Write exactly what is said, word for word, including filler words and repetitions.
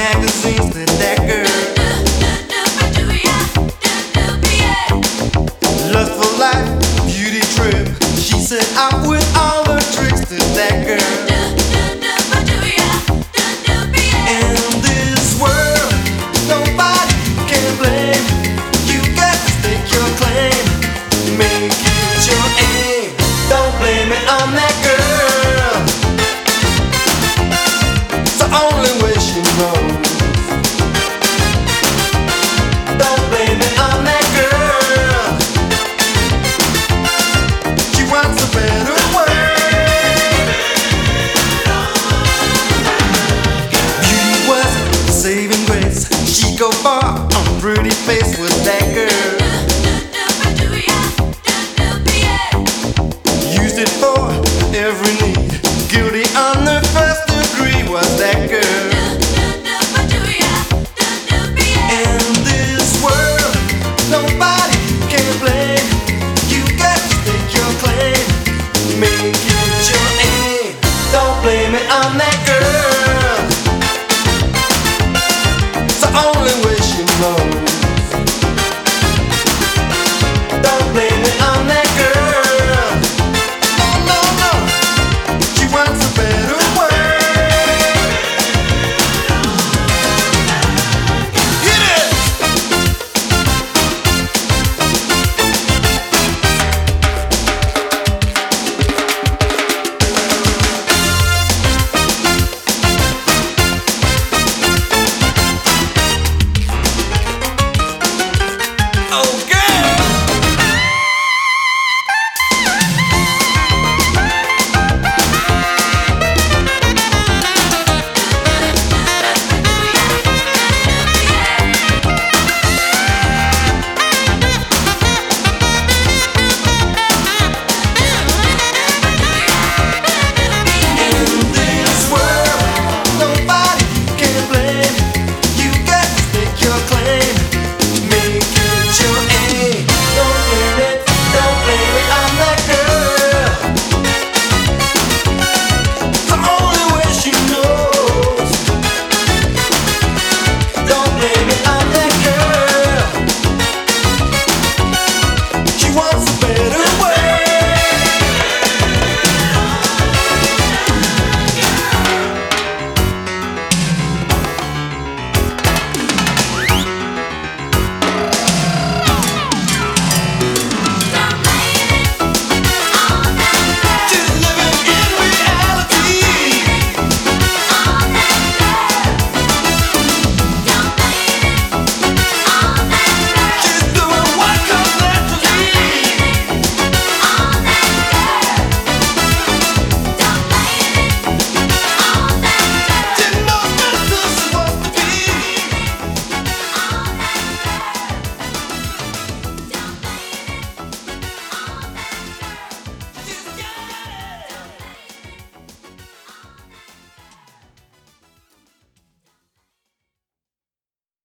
magazines that that girl. Lustful life, beauty trip. She said I'm with all the tricks that that girl. In this world, nobody can blame. You got to stake your claim, make it your aim. Don't blame it on that girl. It's the only way she knows. Don't blame it on that girl. She wants a better world. Beauty was the saving grace. She go far on pretty face with that girl.